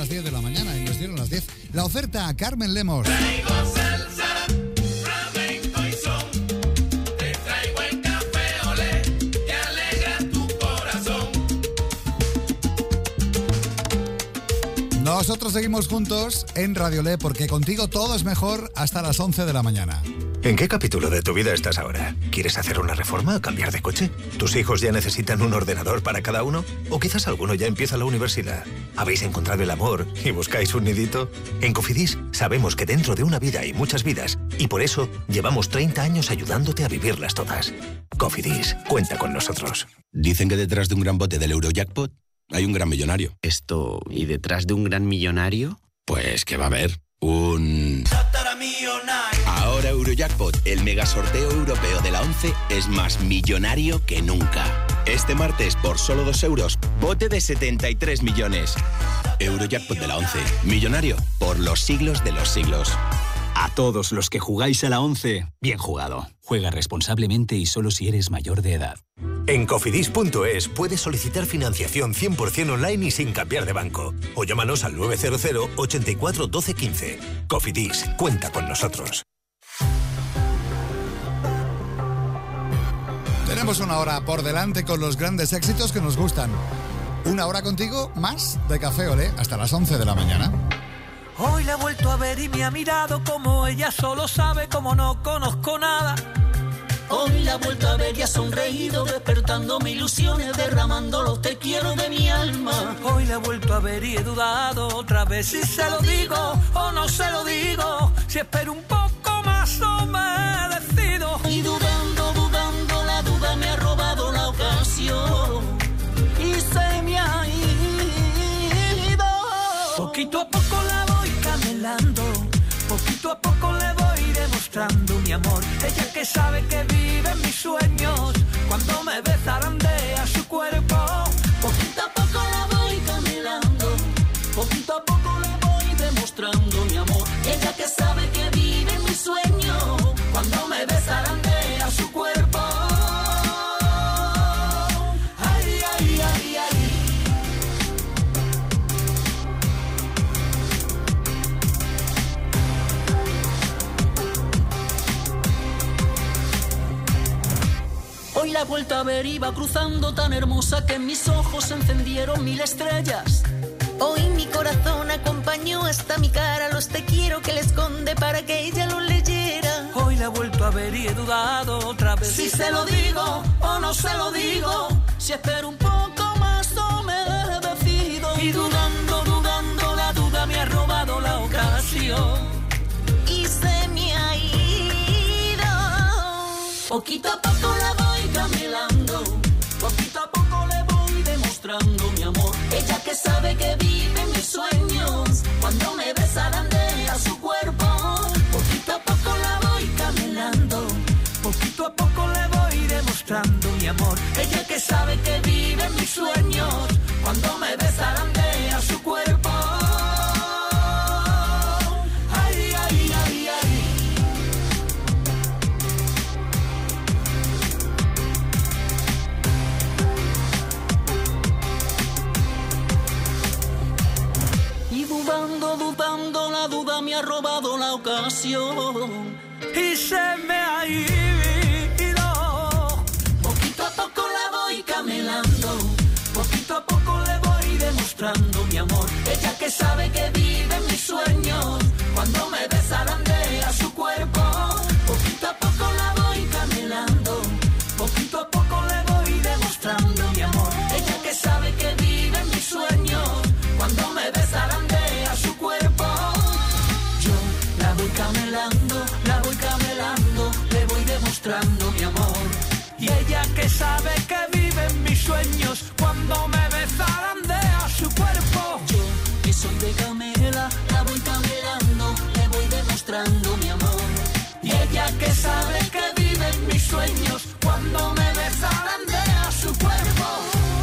las 10 de la mañana y nos dieron las 10. La oferta a Carmen Lemos. Traigo salsa, flamenco y son. Te traigo el café olé que alegra tu corazón. Nosotros seguimos juntos en Radiolé porque contigo todo es mejor hasta las 11 de la mañana. ¿En qué capítulo de tu vida estás ahora? ¿Quieres hacer una reforma o cambiar de coche? ¿Tus hijos ya necesitan un ordenador para cada uno? ¿O quizás alguno ya empieza la universidad? ¿Habéis encontrado el amor y buscáis un nidito? En Cofidis sabemos que dentro de una vida hay muchas vidas y por eso llevamos 30 años ayudándote a vivirlas todas. Cofidis, cuenta con nosotros. Dicen que detrás de un gran bote del Eurojackpot hay un gran millonario. ¿Y detrás de un gran millonario? Pues que va a haber un... Ahora Eurojackpot, el mega sorteo europeo de la 11, es más millonario que nunca. Este martes, por solo 2 euros, bote de 73 millones. Eurojackpot de la 11, millonario por los siglos de los siglos. A todos los que jugáis a la 11, bien jugado. Juega responsablemente y solo si eres mayor de edad. En Cofidis.es puedes solicitar financiación 100% online y sin cambiar de banco. O llámanos al 900 84 12 15. Cofidis, cuenta con nosotros. Tenemos una hora por delante con los grandes éxitos que nos gustan. Una hora contigo, más de Café Olé, hasta las 11 de la mañana. Hoy la he vuelto a ver y me ha mirado como ella solo sabe, como no conozco nada. Hoy la he vuelto a ver y ha sonreído, despertando mis ilusiones, derramando los te quiero de mi alma. Hoy la he vuelto a ver y he dudado otra vez si se lo digo o no se lo digo, si espero un poco más o me decido. Y dudando, la duda me ha robado la ocasión y se me ha ido. Poquito a poco la voy camelando, poquito a poco le voy demostrando mi amor. Ella que sabe que vive en mis sueños, cuando me ve zarandea su cuerpo. Poquito a poco la voy camelando, poquito a poco le voy demostrando mi amor. Ella que sabe que vive en mis sueños, cuando me ve zarandea su cuerpo. Ay, ay, ay, ay. Hoy la he vuelto a ver, iba cruzando tan hermosa que en mis ojos se encendieron 1000 estrellas. Hoy mi corazón acompañó hasta mi cara los te quiero que le esconde para que ella lo leyera. Hoy la he vuelto a ver y he dudado otra vez si se lo digo o no se lo digo, si espero un poco más o me decido. Y dudando, la duda me ha robado la ocasión y se me ha ido. Poquito a poco la voy camelando, poquito a poco le voy demostrando mi amor. Ella que sabe que vive en mis sueños, cuando me ve zarandea su cuerpo. Poquito a poco la voy camelando, poquito a poco le voy demostrando mi amor. Ella que sabe que vive en mis sueños, cuando me ve zarandea su cuerpo. Ay, ay, ay, ay. Y dudando, la duda me ha robado la ocasión y se me ha ido. Poquito a poco la voy camelando, poquito a poco le voy demostrando mi amor. Ella que sabe que vive en mis sueños, cuando me ve zarandea su cuerpo. Poquito a poco la voy camelando, poquito a poco le voy demostrando mi amor. Ella que sabe que vive en mis sueños, cuando me ve zarandea su cuerpo. Yo la voy camelando, le voy demostrando mi amor. Y ella que sabe que vive en mis sueños, cuando me ve zarandea su cuerpo. Yo que soy de camela, la voy camelando, le voy demostrando mi amor. Y ella que sabe que vive en mis sueños, cuando me ve zarandea su cuerpo.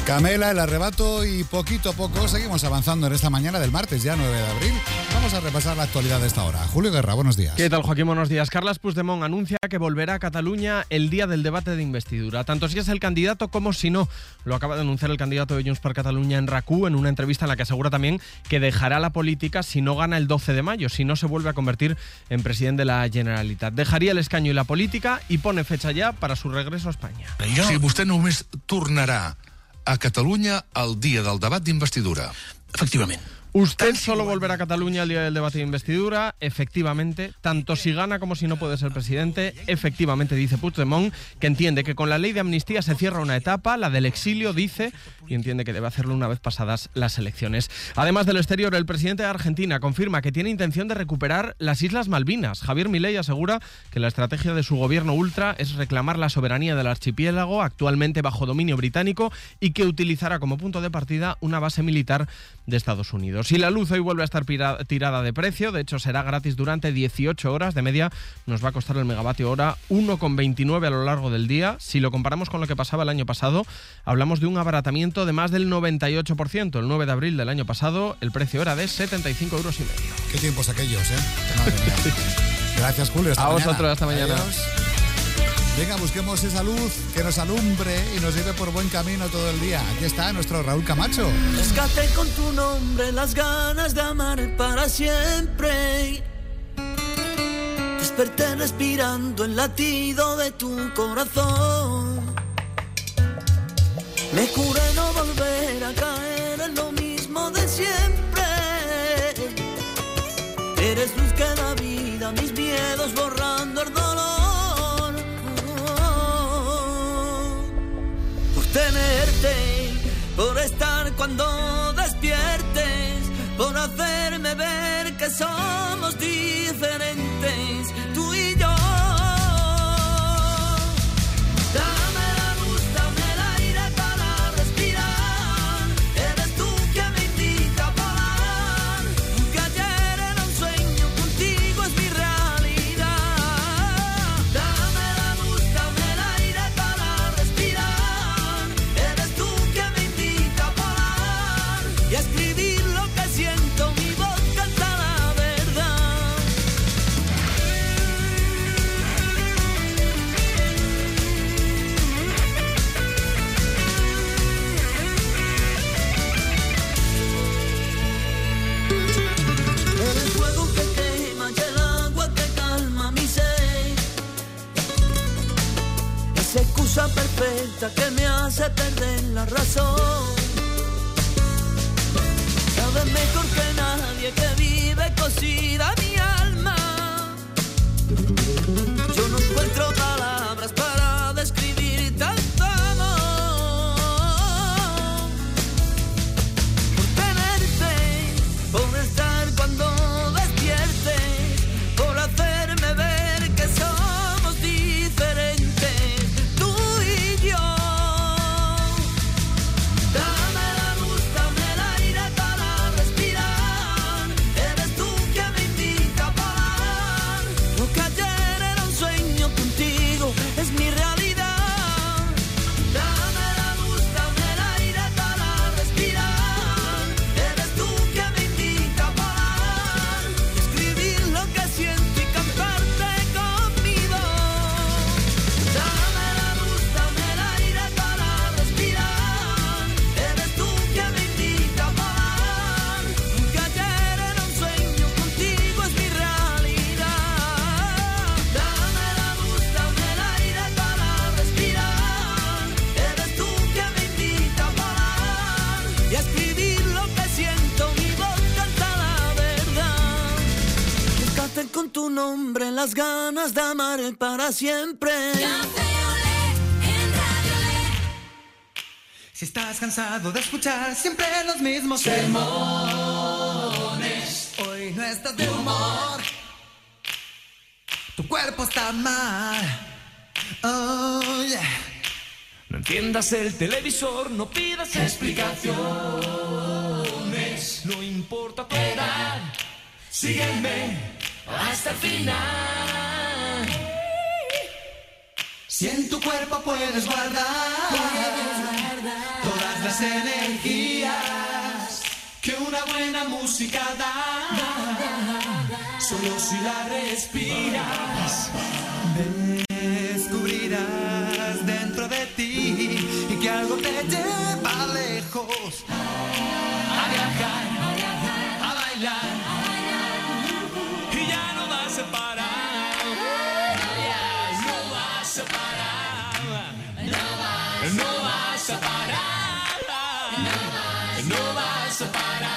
Camela, El Arrebato y poquito a poco seguimos avanzando en esta mañana del martes, ya 9 de abril. Vamos a repasar la actualidad de esta hora. Julio Guerra, buenos días. ¿Qué tal, Joaquín? Buenos días. Carles Puigdemont anuncia que volverá a Cataluña el día del debate de investidura, tanto si es el candidato como si no. Lo acaba de anunciar el candidato de Junts per Catalunya en RAC1 en una entrevista en la que asegura también que dejará la política si no gana el 12 de mayo, si no se vuelve a convertir en presidente de la Generalitat. Dejaría el escaño y la política y pone fecha ya para su regreso a España. Si vostè només tornarà a Catalunya el dia del debat d'investidura. Efectivament. Usted solo volverá a Cataluña el día del debate de investidura, efectivamente, tanto si gana como si no puede ser presidente, efectivamente, dice Puigdemont, que entiende que con la ley de amnistía se cierra una etapa, la del exilio, dice, y entiende que debe hacerlo una vez pasadas las elecciones. Además de lo exterior, el presidente de Argentina confirma que tiene intención de recuperar las Islas Malvinas. Javier Milei asegura que la estrategia de su gobierno ultra es reclamar la soberanía del archipiélago, actualmente bajo dominio británico, y que utilizará como punto de partida una base militar de Estados Unidos. Si la luz hoy vuelve a estar tirada de precio, de hecho será gratis durante 18 horas, de media nos va a costar el megavatio hora 1,29 a lo largo del día. Si lo comparamos con lo que pasaba el año pasado, hablamos de un abaratamiento de más del 98%. El 9 de abril del año pasado el precio era de 75,5 euros. Qué tiempos aquellos, ¿eh? Madre mía. Gracias, Julio. Hasta mañana. Vosotros, hasta mañana. Adiós. Venga, busquemos esa luz que nos alumbre y nos lleve por buen camino todo el día. Aquí está nuestro Raúl Camacho. Rescaté con tu nombre las ganas de amar para siempre. Desperté respirando el latido de tu corazón. Me juré no volver a caer en lo mismo de siempre. Eres luz que da vida a mis miedos, borrando el dolor. Tenerte, por estar cuando despiertes, por hacerme ver que somos diferentes, tú y yo. Dame la luz, dame el aire para respirar. Eres tú quien me invita a volar. Que ayer era un sueño, contigo es mi realidad. Dame la luz, dame el aire para respirar. Y a escribir lo que siento, mi voz canta la verdad. El fuego que quema y el agua que calma mi sed. Esa excusa perfecta que me hace perder la razón. Sabes mejor que nadie que vive cosida mi alma. Yo no encuentro palabras para describir tanto amor. Por tenerte, por estar cuando despiertes, por hacerme ver que somos diferentes, tú y yo. Dame la luz, dame el aire para respirar. Eres tú quien me invita a volar. Lo que ayer era un sueño, contigo es mi realidad. Dame la luz, dame el aire para respirar. Eres tú quien me invita a volar. Escribir lo que siento y cantarte con mi voz. Dame la luz, dame el aire para respirar. Eres tú quien me invita a volar. Que ayer era un sueño, contigo es mi realidad. Dame la luz, dame el aire para respirar. Eres tú quien me invita a volar. Y a escribir lo que siento, mi voz canta la verdad. Rescate con tu nombre las ganas de amar para siempre. Si estás cansado de escuchar siempre los mismos sermones, hoy no estás de humor, tu cuerpo está mal, oh yeah. No enciendas el televisor, no pidas explicaciones. No importa tu edad, sígueme hasta el final. Si en tu cuerpo puedes guardar todas todas las energías que una buena música da. Solo si la respiras, descubrirás dentro de ti y que algo te lleva lejos. A viajar, a bailar, y ya no vas a parar. No vas a parar. No vas a parar. No vas a parar.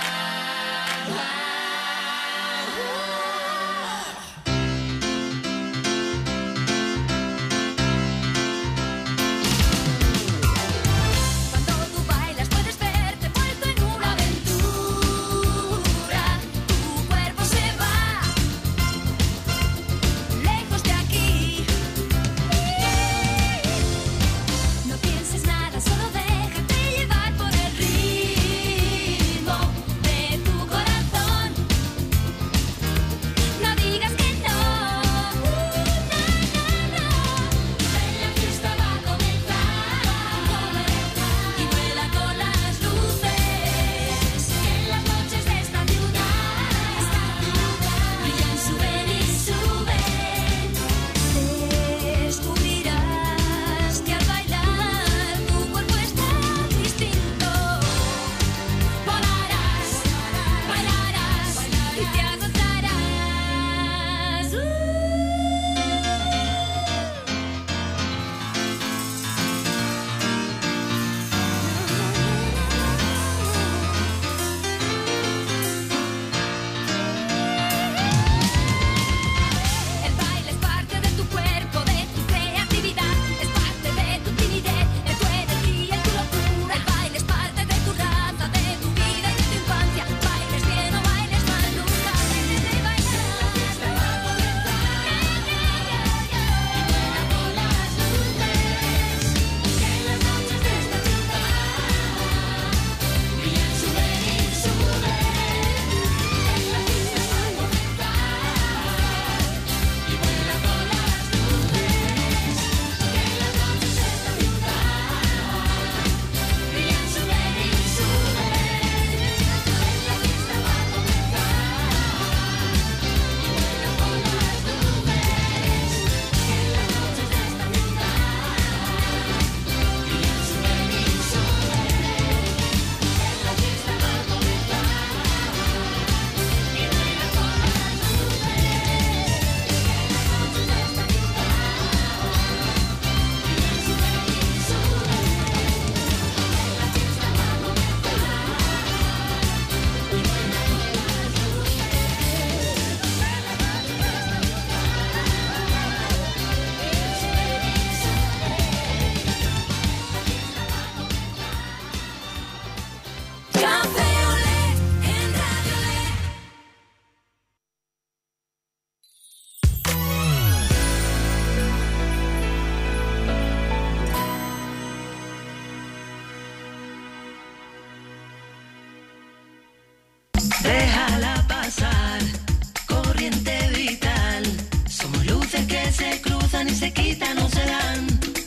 Déjala pasar, corriente vital. Somos luces que se cruzan y se quitan o se dan.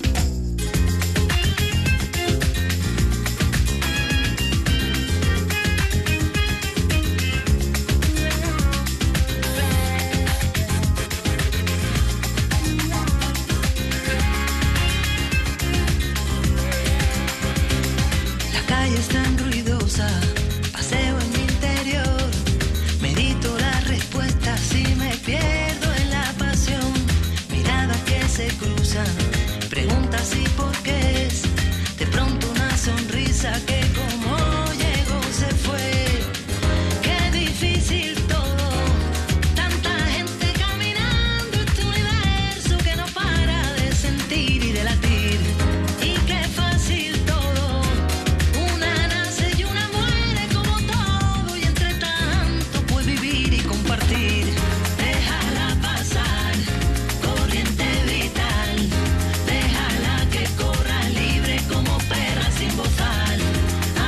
La calle es tan ruidosa. Paseo en mi interior, medito las respuestas y me pierdo en la pasión. Miradas que se cruzan, preguntas y por qué es. De pronto una sonrisa que como llegó se fue. Qué difícil todo, tanta gente caminando este universo que no para de sentir y de latir. Y qué fácil todo, una nace y una muere como todo, y entre tanto puede vivir y compartir. Déjala pasar, corriente vital, déjala que corra libre como perra sin bozal.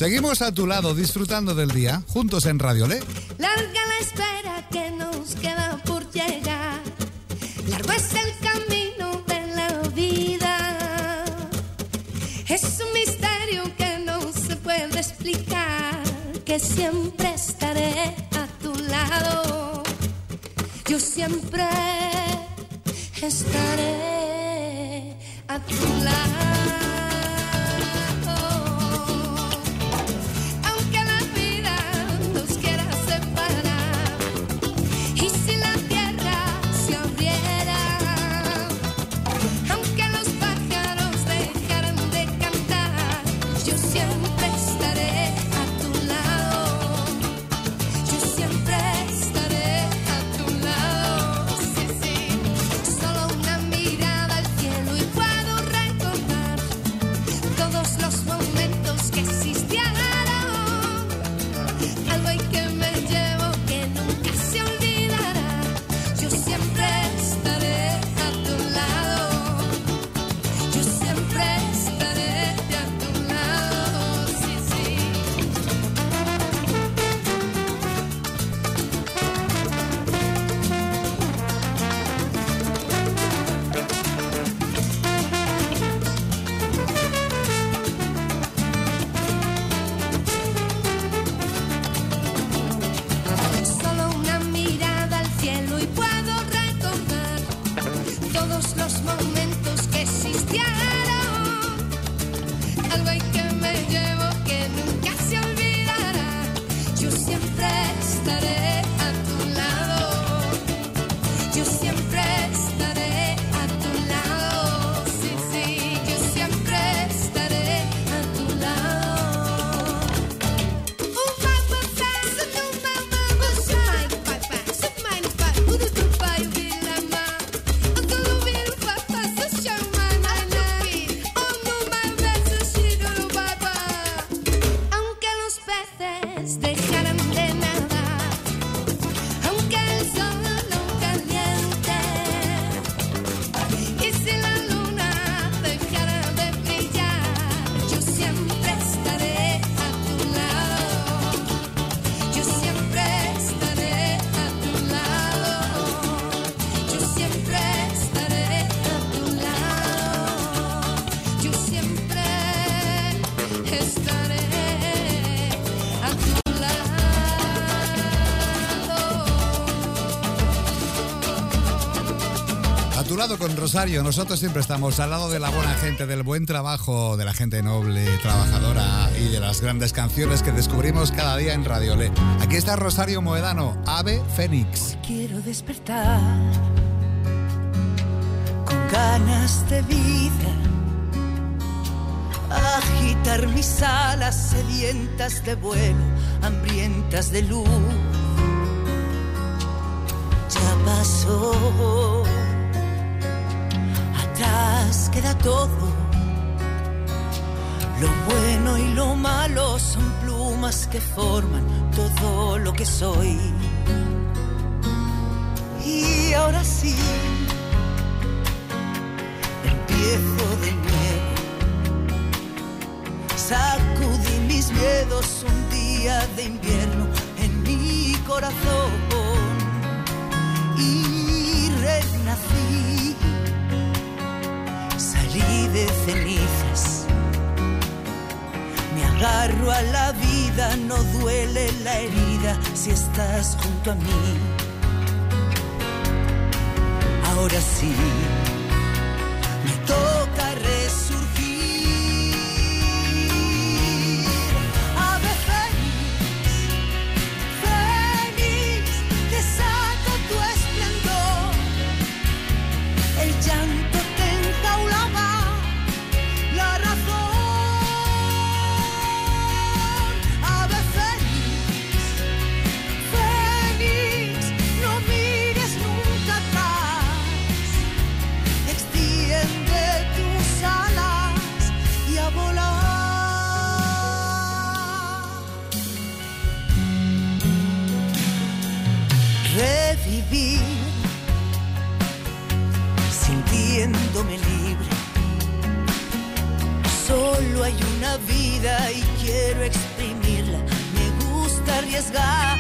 Seguimos a tu lado disfrutando del día, juntos en Radiolé. Larga la espera que nos queda por llegar. Largo es el camino de la vida. Es un misterio que no se puede explicar. Que siempre estaré a tu lado. Yo siempre estaré a tu lado. Con Rosario, nosotros siempre estamos al lado de la buena gente, del buen trabajo, de la gente noble, trabajadora y de las grandes canciones que descubrimos cada día en Radiolé. Aquí está Rosario Moedano, Ave Fénix. Quiero despertar con ganas de vida, agitar mis alas sedientas de vuelo, hambrientas de luz. Ya pasó. Atrás queda todo, lo bueno y lo malo son plumas que forman todo lo que soy. Y ahora sí, empiezo de nuevo, sacudí mis miedos un día de invierno en mi corazón y renací. Salí de cenizas, me agarro a la vida, no duele la herida si estás junto a mí. Ahora sí, me toca resurgir. Ave Fénix, Fénix, desata tu esplendor. El llanto te enjaulaba la razón. Ave Fénix, Fénix, no mires nunca atrás. Extiende tus alas y a volar. Revivir, sintiéndome libre, Solo hay una vida y quiero exprimirla. Me gusta arriesgar,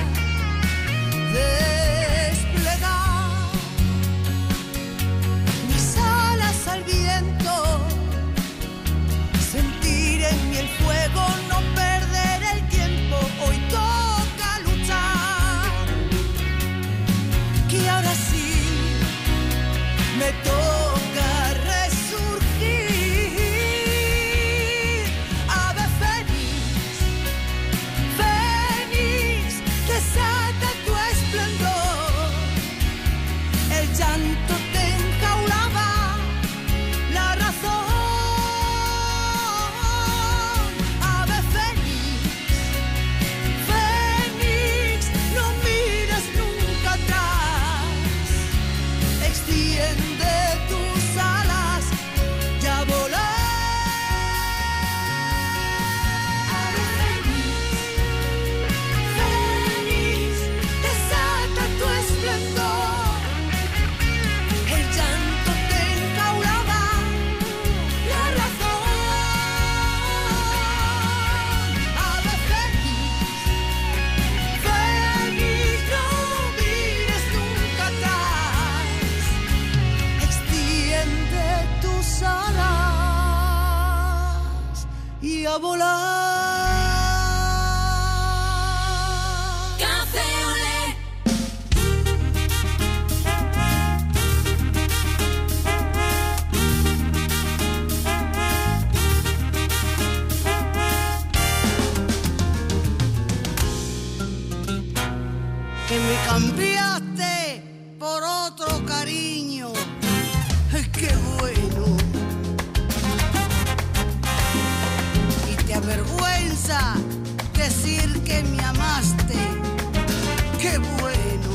desplegar mis alas al viento, sentir en mí el fuego, no perder el tiempo. Hoy toca luchar, que ahora sí me toca resurgir. Ave fénix, fénix, desata tu esplendor. El llanto te enjaulaba la razón. Ave fénix, fénix, no mires nunca atrás. Extiende tus alas y a volar. Ave fénix, desata tu esplendor. El llanto te enjaulaba la razón. Ave fénix, no mires nunca atrás. Extiende tus alas y a volar. Café Olé. Que me cambiaste por otro cariño. Qué bueno. Y te avergüenza decir que me amaste. Qué bueno.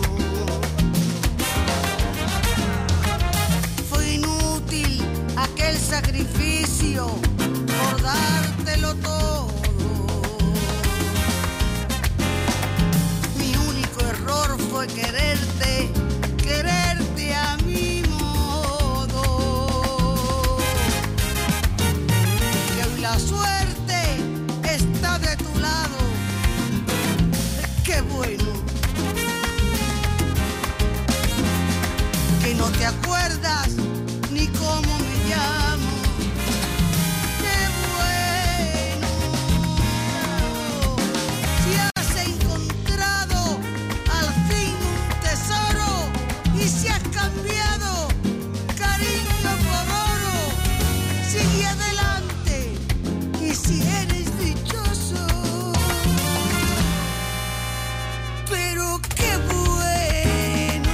Fue inútil aquel sacrificio por dártelo todo. Mi único error fue quererte, quererte a mi modo. Que hoy la suerte está de tu lado. Qué bueno. Que no te acuerdas ni cómo me llamo. Qué bueno. Si has encontrado al fin un tesoro y si has cambiado cariño por oro, sigue adelante y si eres dichoso. Pero qué bueno.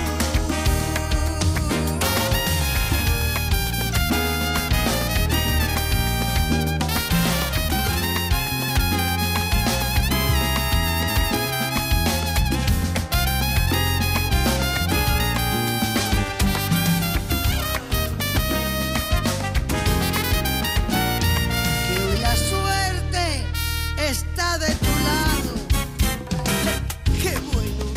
Que hoy la suerte está de tu lado. Qué bueno.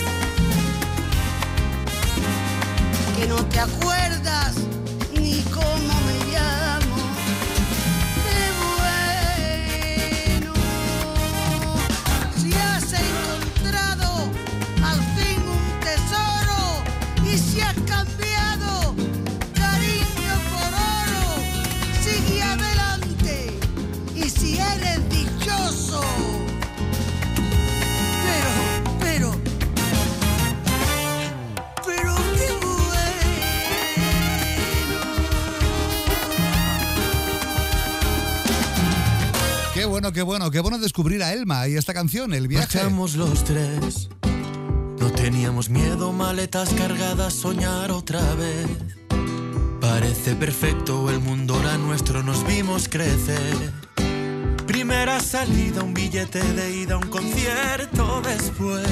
Que no te acuerdas ni cómo me llamo. Qué bueno. Si has encontrado al fin un tesoro y si has cambiado cariño por oro, sigue adelante y si eres dichoso. Pero qué bueno. Qué bueno descubrir a Elma y esta canción, El viaje. Marchamos los tres, no teníamos miedo, maletas cargadas, soñar otra vez. Parece perfecto, el mundo era nuestro, nos vimos crecer. Primera salida, un billete de ida, un concierto después.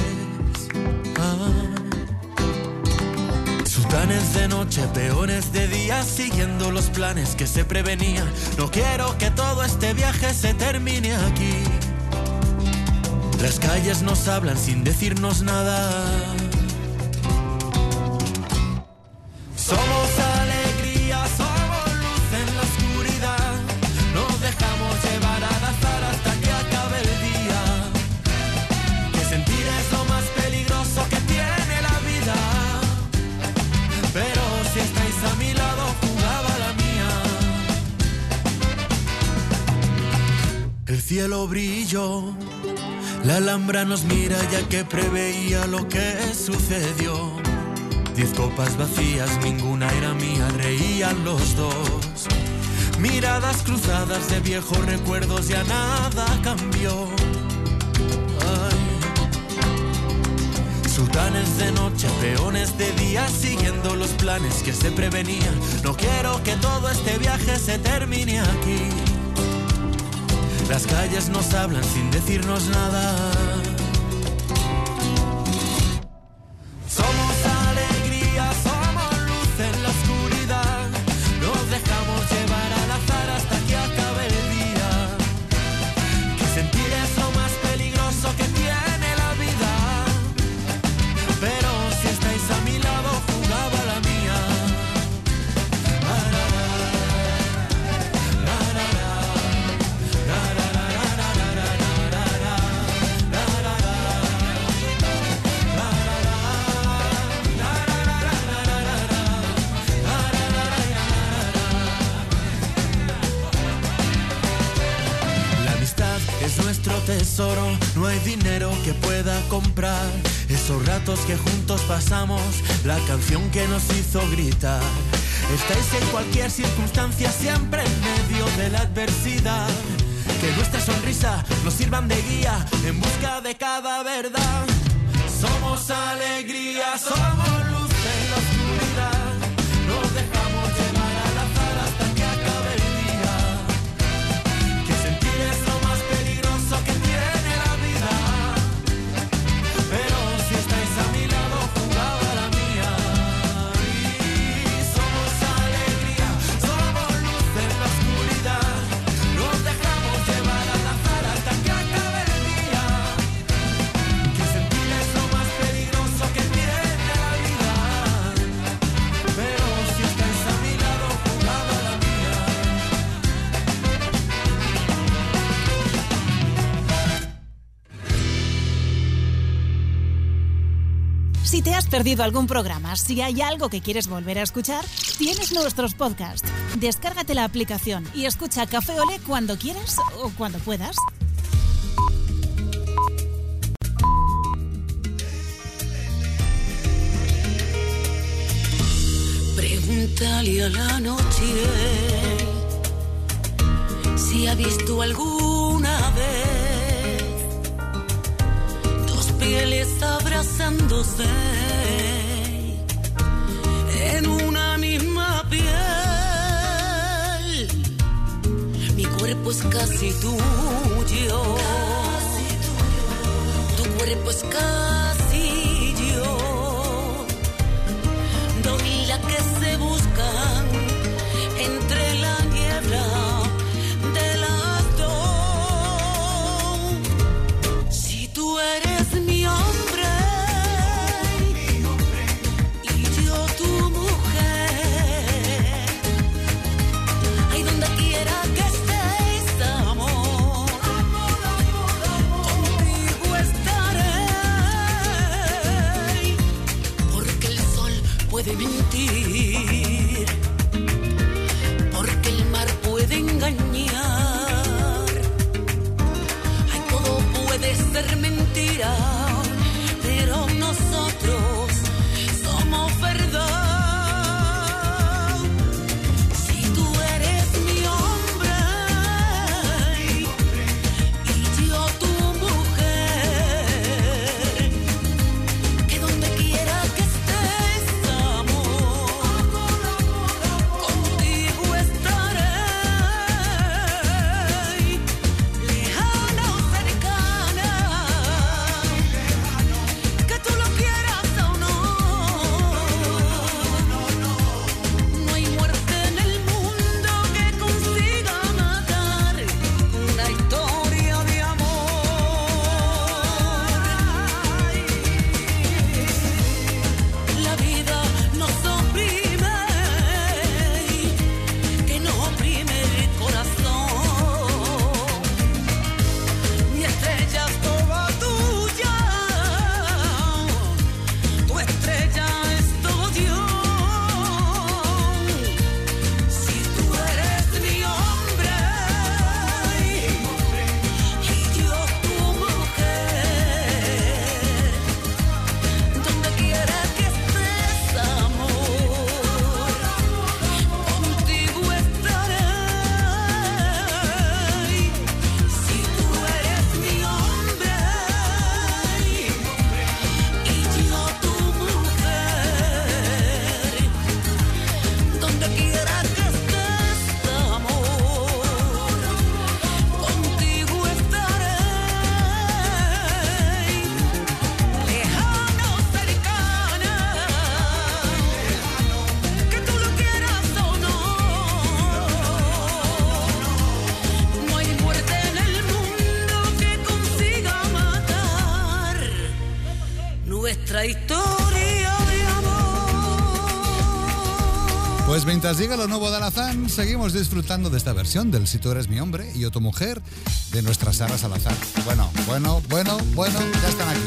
Sultanes de noche, peones de día, siguiendo los planes que se prevenían. No quiero que todo este viaje se termine aquí. Las calles nos hablan sin decirnos nada. Somos alegría, somos luz en la oscuridad. No cielo brilló. La Alhambra nos mira ya que preveía lo que sucedió. 10 copas vacías, ninguna era mía, reían los dos. Miradas cruzadas de viejos recuerdos, ya nada cambió. Ay. Sultanes de noche, peones de día, siguiendo los planes que se prevenían. No quiero que todo este viaje se termine aquí. Las calles nos hablan sin decirnos nada. Somos alegría, somos luz en la oscuridad. Nos dejamos llevar al azar hasta que acabe el día. Que sentir es lo más peligroso que tiene la vida. Pero si estáis a mi lado, jugaba la mía. Es nuestro tesoro, no hay dinero que pueda comprar esos ratos que juntos pasamos, la canción que nos hizo gritar. Estáis en cualquier circunstancia, siempre en medio de la adversidad. Que nuestra sonrisa nos sirvan de guía en busca de cada verdad. Somos alegría, somos luz en la oscuridad. Nos dejamos llevar al azar hasta que acabe el día. Que sentir es lo más peligroso que tiene la vida. Pero si estáis a mi lado, jugaba la mía. Y somos alegría, somos luz en la oscuridad. Nos dejamos llevar al azar hasta que acabe el día. Que sentir es lo más peligroso que tiene la vida. Pero si estáis a mi lado, jugaba la mía. Si te has perdido algún programa, si hay algo que quieres volver a escuchar, tienes nuestros podcasts. Descárgate la aplicación y escucha Café Olé cuando quieras o cuando puedas. Pregúntale a la noche si ha visto alguna vez dos pieles abrazándose en una misma piel. Mi cuerpo es casi tuyo, tu cuerpo es casi yo. Dos la que se buscan entre la niebla de las dos. Si tú eres mi hombre y yo tu mujer, ahí donde quiera que estés, amor, contigo estaré. Porque el sol puede mentir, porque el mar puede engañar. Ay, todo puede ser mentira, pero nosotros somos verdad. Si tú eres mi hombre y yo tu mujer, que donde quiera que estés, amor, contigo estaré. Lejana o cercana, nuestra historia de amor. Pues mientras llega lo nuevo de Alazán, seguimos disfrutando de esta versión del Si tú eres mi hombre y yo tu mujer de nuestra Sara Salazar. Bueno, ya están aquí.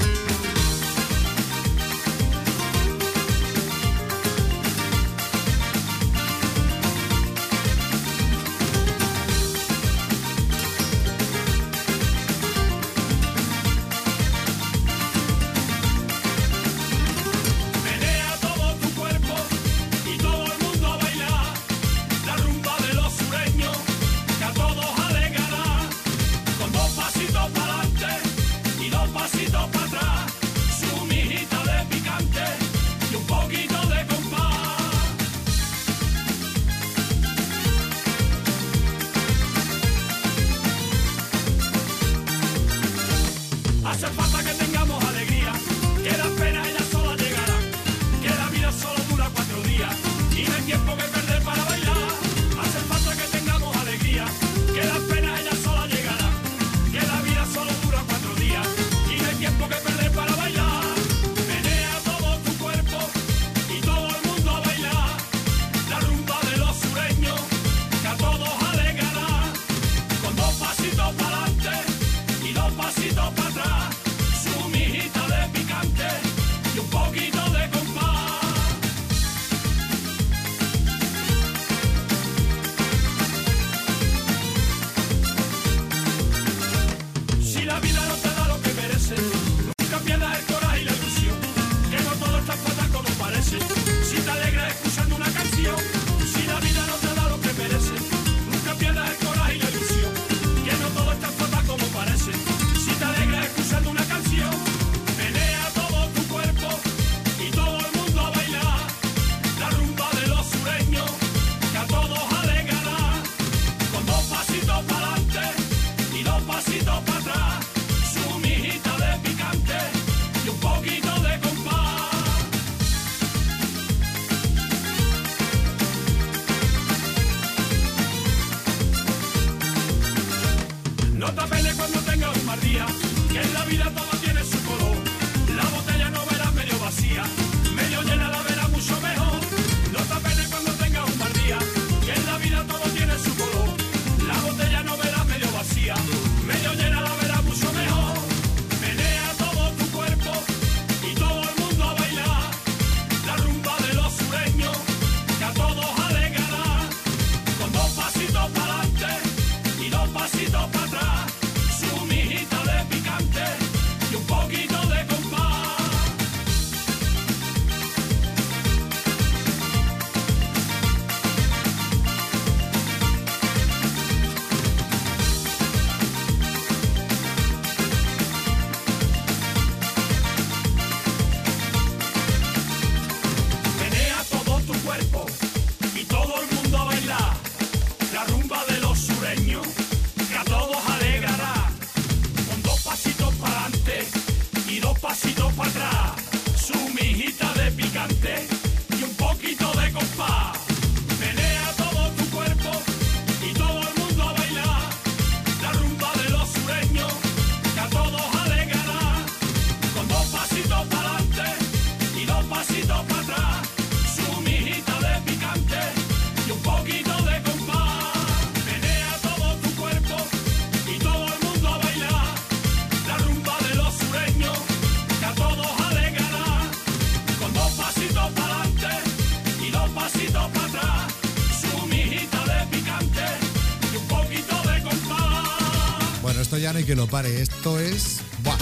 Ya no hay que lo pare, esto es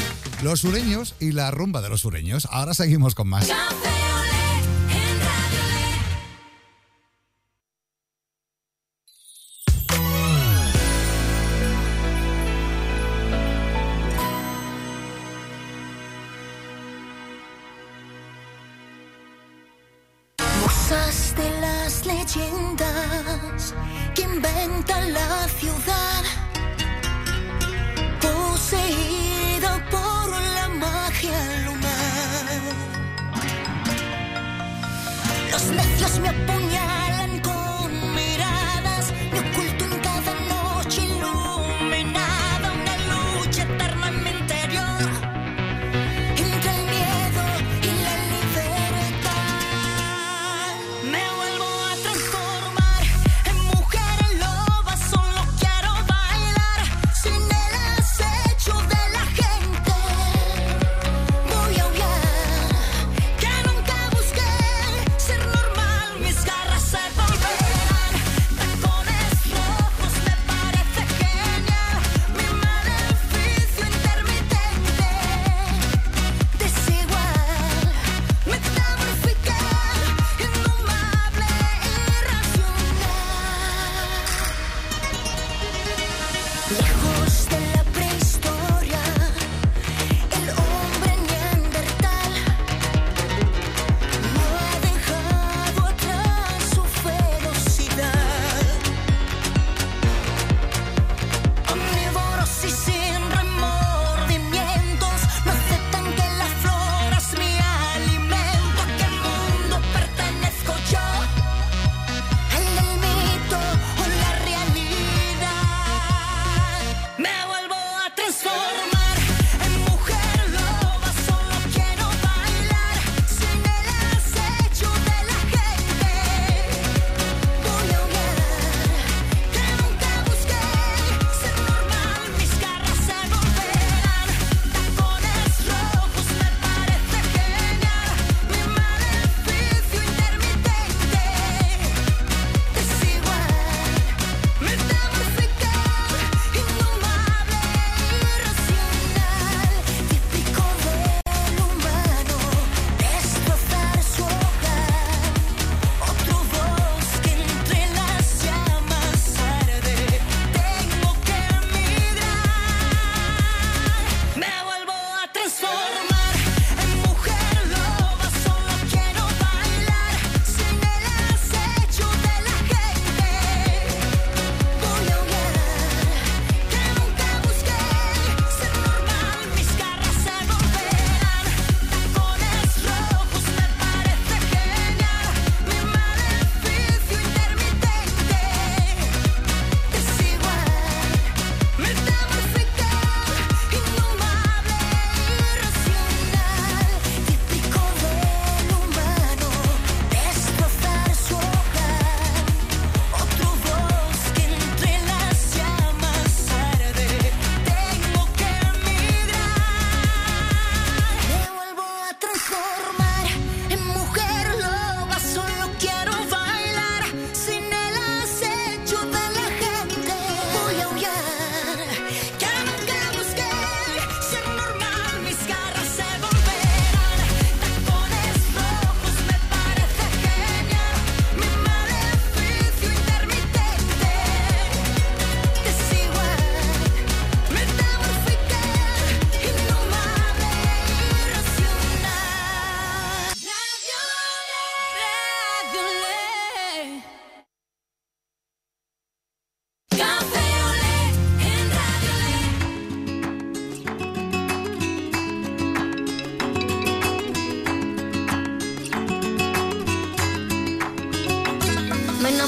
los sureños y la rumba de los sureños. Ahora seguimos con más. Musas de las leyendas que inventan la ciudad, poseída por la magia lunar. Los necios me apuñalan con miradas, me oculto en cada noche iluminada, una lucha eterna en mi interior, entre el miedo y la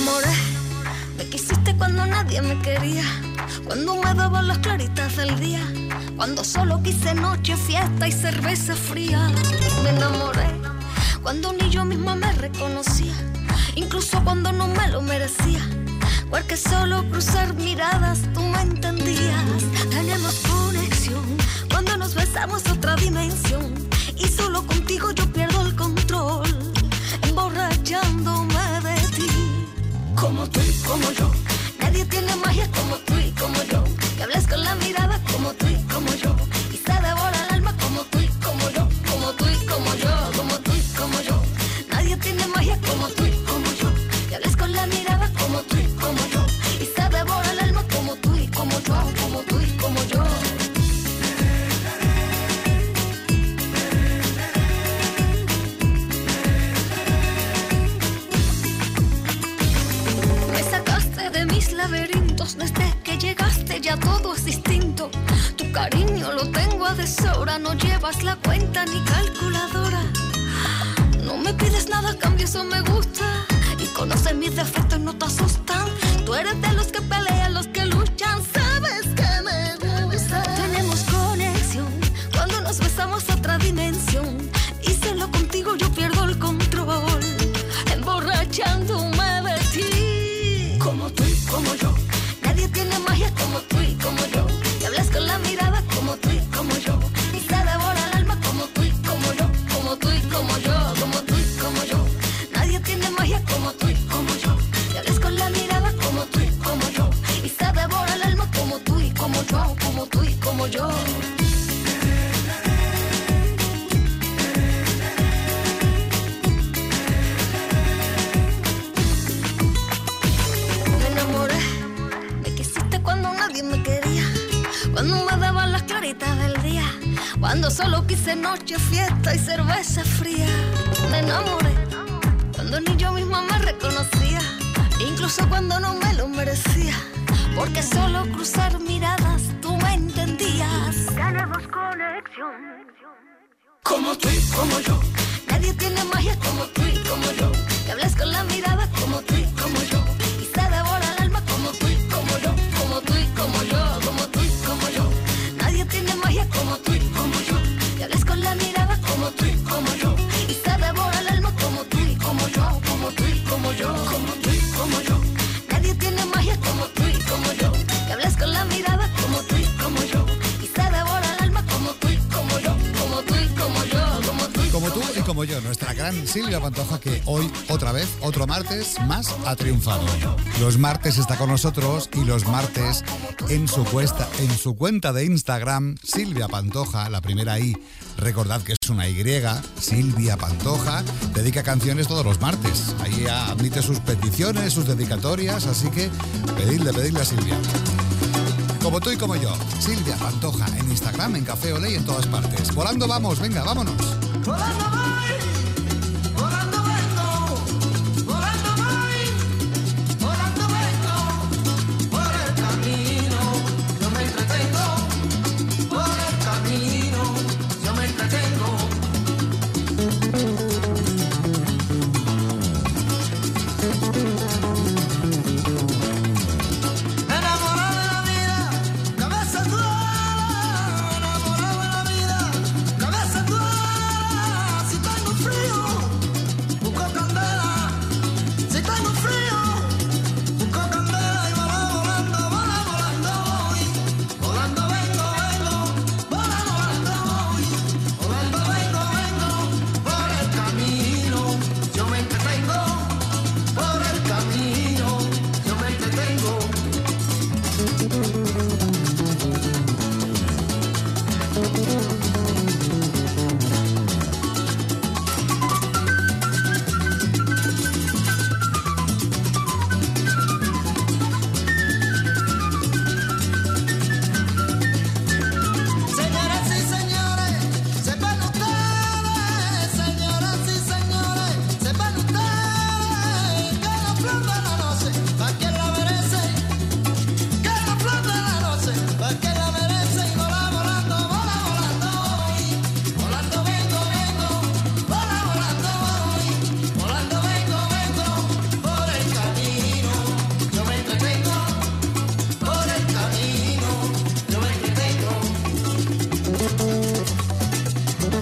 enamoré, me quisiste cuando nadie me quería, cuando me daban las claritas del día, cuando solo quise noche, fiesta y cerveza fría. Me enamoré cuando ni yo misma me reconocía, incluso cuando no me lo merecía, porque solo cruzar miradas tú me entendías. Tenemos conexión cuando nos besamos, otra dimensión, y solo contigo yo pierdo el control, emborrachándome de ti. Como tú y como yo, nadie tiene magia como tú y como yo, que hables con la mirada como tú y como yo, y se devora el alma como tú y como yo, como tú y como yo, como tú y como yo. Nadie tiene magia como tú y como yo, que hables con la mirada como tú y como yo, y se devora el alma como tú y como yo, como tú y como yo. Me sacaste de mis laberintos, desde que llegaste ya todo es distinto. Tu cariño lo tengo a deshora, no llevas la cuenta ni calculadora. No me pides nada a cambio, eso me gusta, y conoces mis defectos, no te asustan. Tú eres de los que pelean, los que luchan, sabes que me gusta. Tenemos conexión cuando nos besamos, otra dimensión, y solo contigo yo pierdo el control, emborrachándome de ti. Como tú y como yo, nadie tiene magia como tú y como yo, que hablas con la mirada como tú y como yo, y se devora el alma como tú y como yo, como tú y como yo, como tú y como yo. Nadie tiene magia como tú y como yo, que hablas con la mirada como tú y como yo, y se devora el alma como tú y como yo, como tú y como yo. Me enamoré, me quisiste cuando nadie me quería, cuando me daban las claritas del día, cuando solo quise noche, fiesta y cerveza fría. Me enamoré cuando ni yo misma me reconocía, incluso cuando no me lo merecía, porque solo cruzar miradas tú me entendías. Tenemos conexión como tú y como yo, nadie tiene magia como tú y como yo, que hables con la mirada como tú y como yo, y se devora el alma como tú y como yo, como tú y como yo, como tú y como yo. Nadie tiene magia como tú y como yo, que hables con la mirada como tú y como yo, y se devora el alma como tú y como yo, como tú y como yo, como tú y como yo. Nadie tiene magia como tú y como yo, que hables con la mirada como tú y como yo, y se devora el alma como tú y como yo, como tú y como yo, como tú y Como tú y como yo, nuestra gran Silvia Pantoja, que hoy, otra vez, otro martes más, ha triunfado. Los martes está con nosotros, y los martes en su cuenta de Instagram, Silvia Pantoja, la primera I, recordad que es una Y, Silvia Pantoja, dedica canciones todos los martes. Ahí admite sus peticiones, sus dedicatorias, así que pedidle a Silvia. Como tú y como yo, Silvia Pantoja, en Instagram, en Café Olé y en todas partes. Volando vamos, venga, vámonos. Volando voy, volando vengo, volando voy, volando vengo, por el camino yo me entretengo, por el camino yo me entretengo. Enamorado de la vida, cabeza dura, enamorado de la vida, cabeza dura.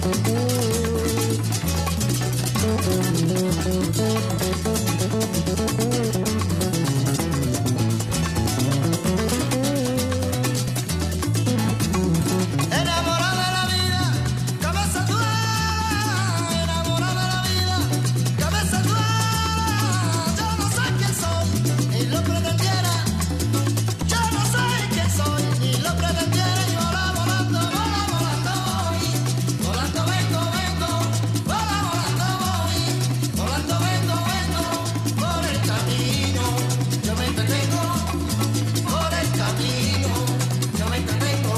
Enamorada de la vida, cabeza dura. Enamorada de la vida, cabeza dura. Yo no sé quién soy, ni lo pretendiera. Yo no sé quién soy, ni lo pretendiera. Y vola, volando, voy. Volando vengo, vola, volando voy. Volando vengo, por el camino. Yo me entretengo, por el camino. Yo me entretengo.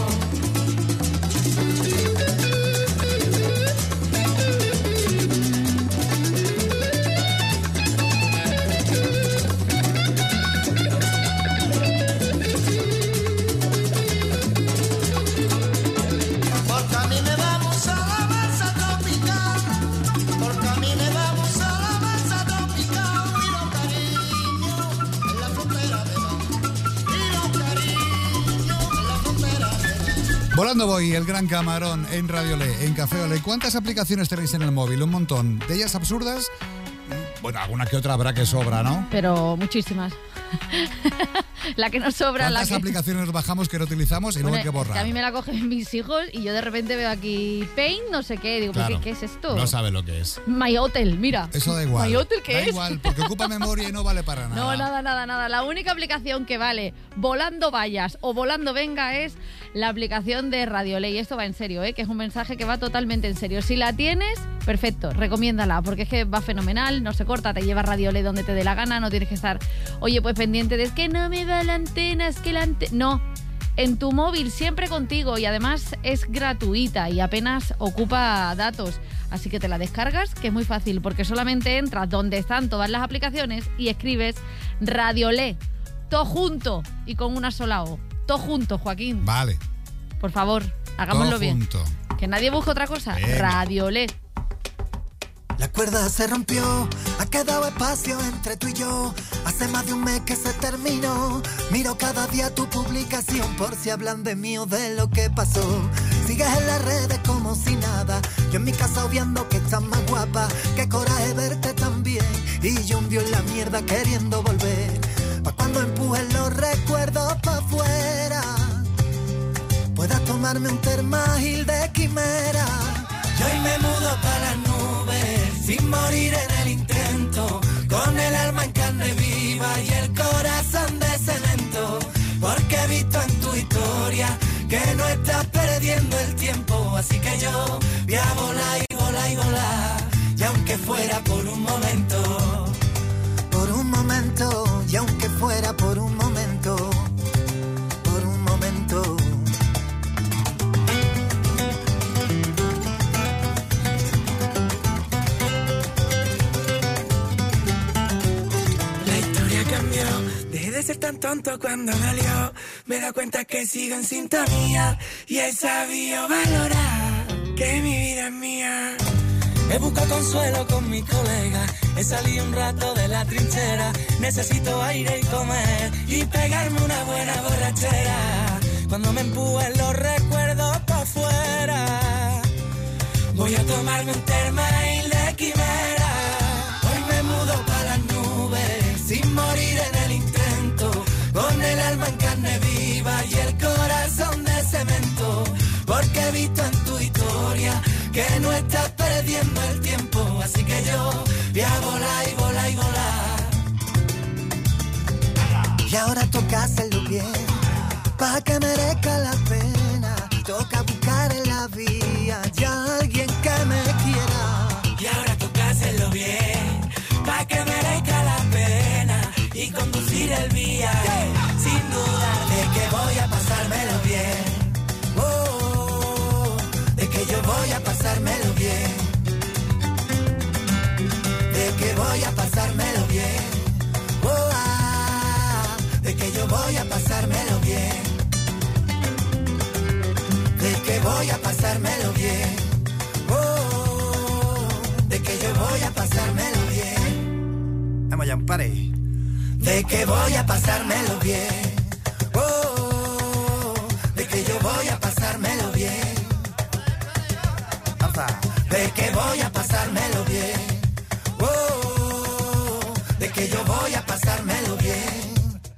Por camino vamos a la masa tropical. Por camino vamos a la masa tropical. Y los cariños en la frontera de mar. Y los cariños en la frontera de mar. Volando voy, el gran camarón en Radio Le, en Café Ole. ¿Cuántas aplicaciones tenéis en el móvil? Un montón. ¿De ellas absurdas? Bueno, alguna que otra habrá que sobra, ¿no? Pero muchísimas. La que nos sobra, la ¿Cuántas que... aplicaciones bajamos que no utilizamos y luego hay que Es que borrar? a mí me la cogen mis hijos y yo de repente veo aquí Paint, no sé qué. Digo, ¿pero Claro, qué es esto? No sabe lo que es. My Hotel, mira. Eso da igual. My Hotel, ¿qué Da es? igual, porque ocupa memoria y no vale para nada. No, nada. La única aplicación que vale volando vayas o volando venga es la aplicación de Radio Ley. Esto va en serio, que es un mensaje que va totalmente en serio. Si la tienes, perfecto, recomiéndala, porque es que va fenomenal, no se corta, te lleva Radio Ley donde te dé la gana, no tienes que estar, oye, pues pendiente de es que no me va la antena, es que la antena... No, en tu móvil, siempre contigo, y además es gratuita y apenas ocupa datos. Así que te la descargas, que es muy fácil, porque solamente entras donde están todas las aplicaciones y escribes Radio Le, todo junto y con una sola O. Todo junto, Joaquín. Vale. Por favor, hagámoslo Todo bien. junto. Que nadie busque otra cosa. Venga. Radio Le. La cuerda se rompió, ha quedado espacio entre tú y yo. Hace más de un mes que se terminó. Miro cada día tu publicación por si hablan de mí o de lo que pasó. Sigues en las redes como si nada. Yo en mi casa obviando que estás más guapa. Qué coraje verte tan bien. Y yo hundió en la mierda queriendo volver. Pa' cuando empujes los recuerdos pa' afuera, puedas tomarme un termagil de quimera. Yo hoy me mudo para las nubes, sin morir en el intento, con el alma en carne viva y el corazón de cemento, porque he visto en tu historia que no estás perdiendo el tiempo, así que yo voy a volar y volar y volar, y aunque fuera por un momento, y aunque fuera por un momento, por un momento. Cambió, dejé de ser tan tonto cuando salió. Me da cuenta que sigo en sintonía y he sabido valorar que mi vida es mía. He buscado consuelo con mis colegas, he salido un rato de la trinchera. Necesito aire y comer y pegarme una buena borrachera. Cuando me empujen los recuerdos pa' afuera, voy a tomarme un termail de quimera. Hoy me mudo pa' las nubes, sin morir en el intento, con el alma en carne viva y el corazón de cemento, porque he visto en tu historia que no estás perdiendo el tiempo, así que yo voy a volar y volar y volar. Y ahora toca hacerlo bien, pa' que merezca la pena. Toca buscar en la vía ya alguien que me quiera. Y ahora toca hacerlo bien, pa' que merezca la pena y conducir el viaje, sin dudar de que voy a pasármelo bien. De que yo voy a pasármelo bien. De que voy a pasármelo bien. De que yo voy a pasármelo bien. De que voy a pasármelo bien. De que yo voy a pasármelo bien. Vamos ya, un pare. De que voy a pasármelo bien. De que yo voy a pasármelo bien. confianza de que voy a pasármelo bien. De que yo voy a pasármelo bien.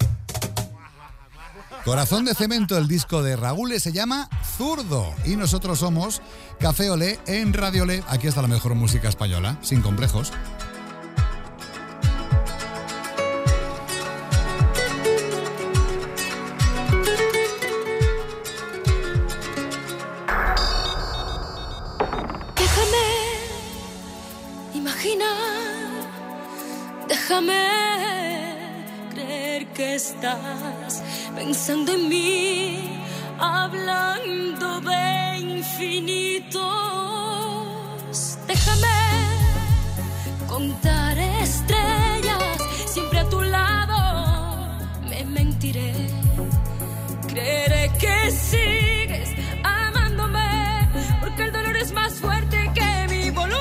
Corazón de Cemento, el disco de Raúl, se llama Zurdo. Y nosotros somos Café Olé en Radio Olé. Aquí está la mejor música española, sin complejos. Déjame creer que estás pensando en mí, hablando de infinitos. Déjame contar estrellas, siempre a tu lado. Me mentiré, creeré que sigues amándome, porque el dolor es más fuerte que mi voluntad.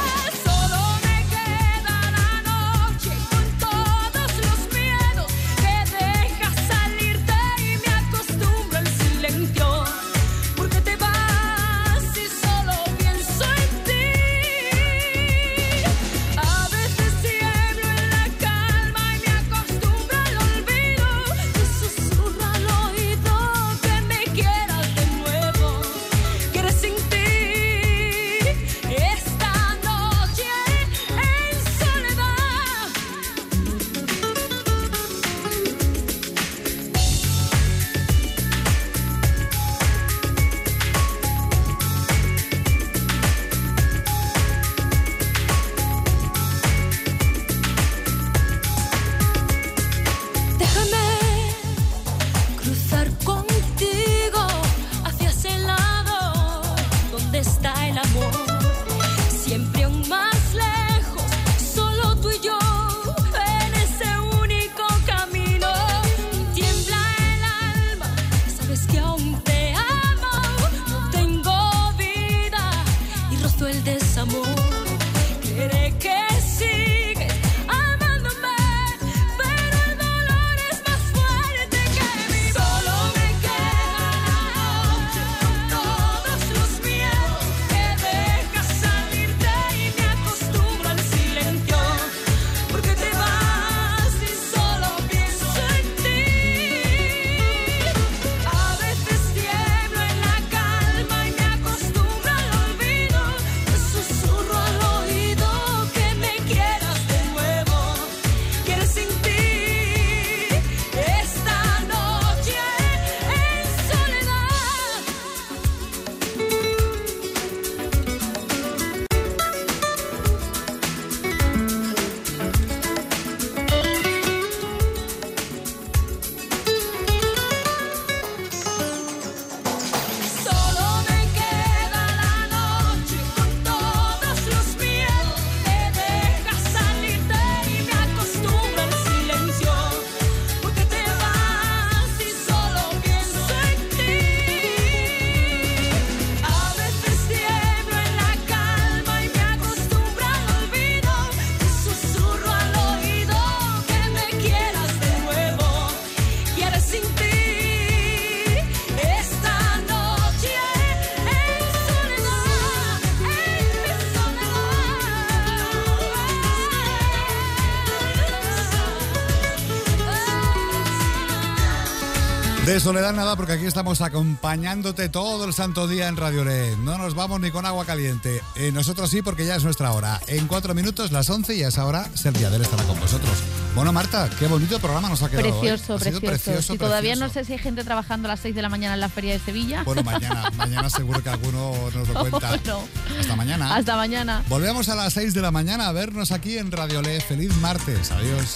De soledad nada, porque aquí estamos acompañándote todo el santo día en Radio Olé. No nos vamos ni con agua caliente. Nosotros sí, porque ya es nuestra hora. En 4 minutos, las 11, y a esa hora Sergio Adel estará con vosotros. Bueno, Marta, qué bonito programa nos ha quedado. Precioso, precioso. Y todavía no sé si hay gente trabajando a las 6 de la mañana en la Feria de Sevilla. Bueno, mañana seguro que alguno nos lo cuenta. No. Hasta mañana. Hasta mañana. Volvemos a las 6 de la mañana a vernos aquí en Radio Olé. Feliz martes. Adiós.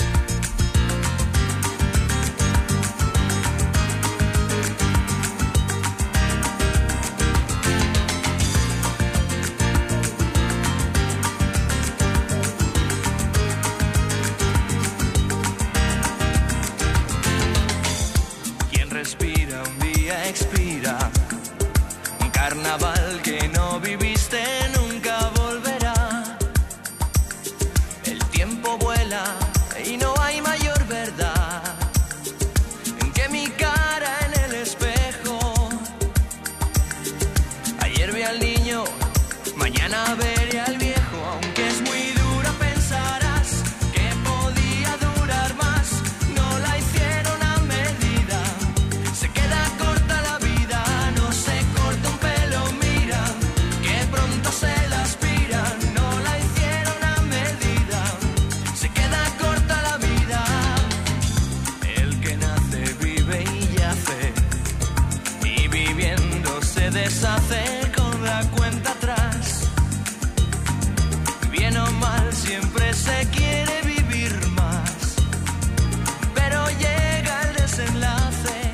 Carnaval que no viviste nunca volverá. El tiempo vuela y no hay Ana ver y al viejo, aunque es muy dura, pensarás que podía durar más. No la hicieron a medida, se queda corta la vida, no se corta un pelo, mira, que pronto se la aspira. No la hicieron a medida, se queda corta la vida. El que nace vive y yace, y viviendo se deshace con la cuenta atrás. Bien o mal siempre se quiere vivir más, pero llega el desenlace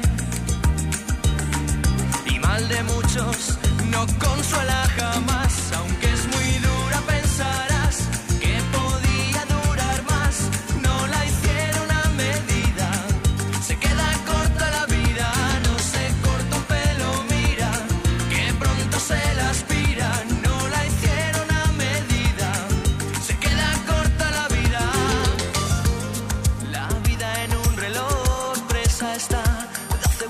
y mal de muchos no consuela jamás. Aunque es muy dura, pensarás que podía durar más. No la hicieron a medida, se queda corta la vida, no se corta un pelo, mira, que pronto se la aspira. No la hicieron a medida, se queda corta la vida. La vida en un reloj presa está, 12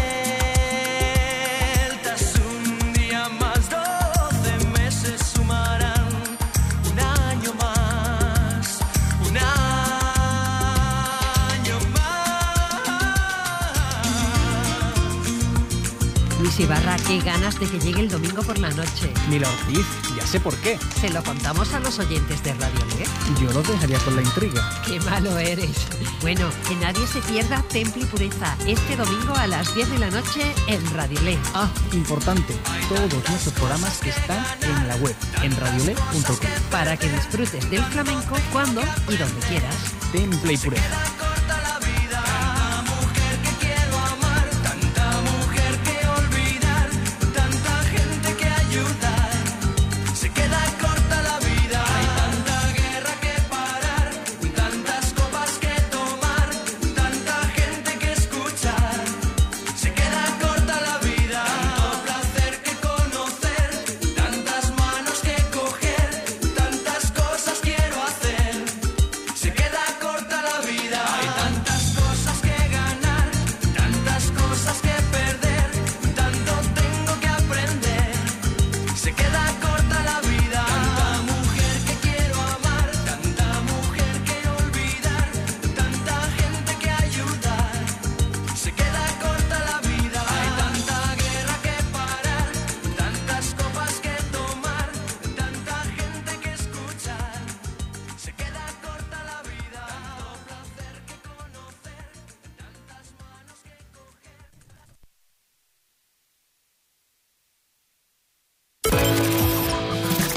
vueltas, un día más, 12 meses sumarán un año más, un año más. Luis Ibarra, qué ganas de que llegue el domingo por la noche. Mila Ortiz, ya sé por qué. ¿Se lo contamos a los oyentes de Radio Le? Yo lo dejaría con la intriga. ¡Qué malo eres! Bueno, que nadie se pierda Temple y Pureza este domingo a las 10 de la noche en Radio Le. Ah, importante, todos nuestros programas están en la web, en radiole.com. Para que disfrutes del flamenco cuando y donde quieras. Temple y Pureza.